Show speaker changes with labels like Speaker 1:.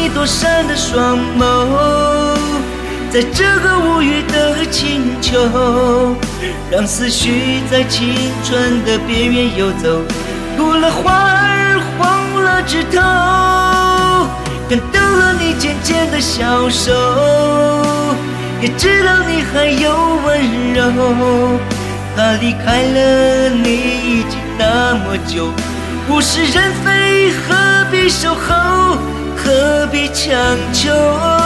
Speaker 1: 你躲闪的双眸，在这个无语的清秋，让思绪在青春的边缘游走，枯了花儿，黄了枝头，看到了你渐渐的消瘦，也知道你还有温柔。他离开了你已经那么久，物是人非，何必守候，何必强求？